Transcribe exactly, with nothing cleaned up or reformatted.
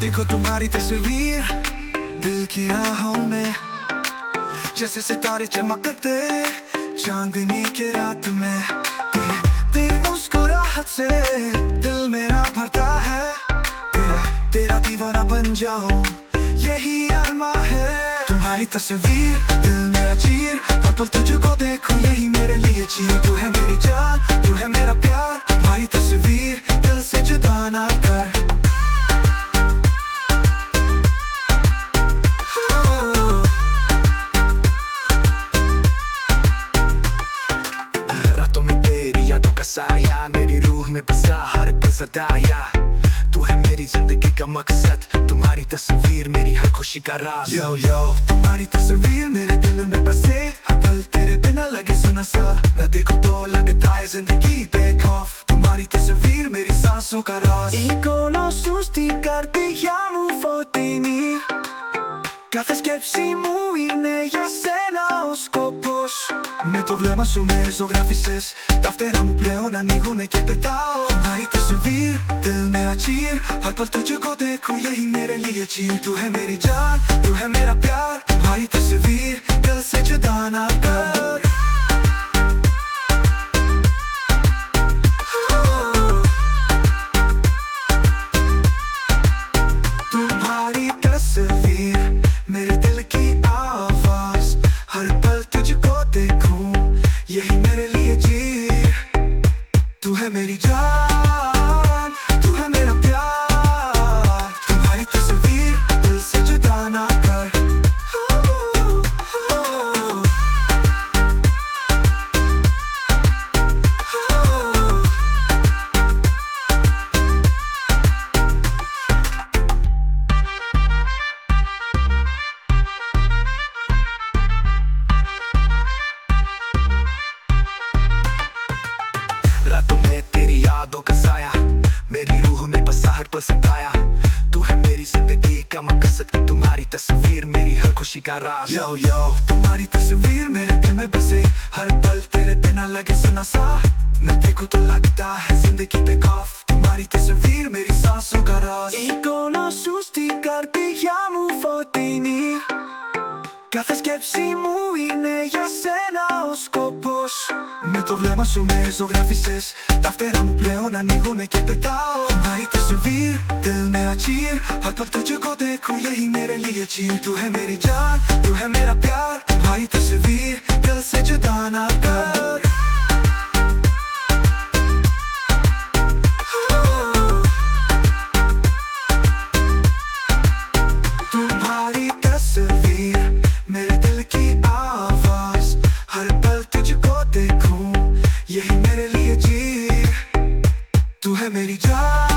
देखो तुम्हारी तस्वीर दिल की आहों में, जैसे सितारे चमकते चांदनी के रात में। तेरी मुस्कुराहट से दिल मेरा भरता है, तेरा तेरा दीवाना बन जाऊं यही अरमा है। तुम्हारी तस्वीर दिल मेरा चीर, हर पल तुझको देखूं यही मेरे लिए चीर। तू है मेरी जान, तू है मेरा प्यार, तुम्हारी तस्वीर दिल से जुदा ना कर। रातों में तेरी यादों का साया मेरी रूह में बसा हर पल सदाया। तू है मेरी जिंदगी का मकसद, तुम्हारी तस्वीर मेरी हर खुशी का राज। यो यो तुम्हारी तस्वीर मेरे दिल में बसे, हर पल तेरे बिना लगे सुना सा। मैं देखो तो लगता है जिंदगी बेखौफ, तुम्हारी तस्वीर मेरी सांसों का राज। I conosciuti carpiamo fotini, Κάθε σκέψη μου είναι για σένα ο σκοπός. Με το βλέμμα σου με ζωγράφισες, τα φτερά μου πλέον ανοίγουνε και πετάω. तुम्हारी तस्वीर दिल मेरा चीर, हर पल तुझको देखूं यही मेरे लिए चीर। तू है मेरी जान, तू है मेरा प्यार, तुम्हारी तस्वीर दिल से जुदा ना कर। तुम्हारी तस्वीर मेरे दिल की आवाज, हर पल तुझको देखूं यही मेरे लिए चीर। तू है मेरी जान, तू है मेरा प्यार, तुम्हारी तस्वीर दिल से जुदा ना कर। रातों में तेरी यादों का साया मेरी रूह में बसा हर पल सताया। तू है मेरी जिंदगी का मकसद, तुम्हारी तस्वीर मेरी हर खुशी का राज। यो यो तुम्हारी तस्वीर मेरे दिल में बसे, हर पल तेरे बिना लगे सुना सा। मैं देखूं तो लगता है जिंदगी बेखौफ, तुम्हारी तस्वीर मेरी सांसों का राज। I conosciuti carpiamo fotini, Κάθε σκέψη μου είναι για σένα ο σκοπός. Με το βλέμμα σου με ζωγράφισες, τα φτερά μου πλέον ανοίγουνε και πετάω. तुम्हारी तस्वीर दिल मेरा चीर, हर पल तुझको देखूं यही मेरे लिए चीर। तू है मेरी जान, तू है मेरा प्यार, तुम्हारी तस्वीर दिल से जुदा ना कर। तुम्हारी तस्वीर मेरे दिल की आवाज, हर पल तुझको देखूं यही मेरे लिए चीर। तू है मेरी जान।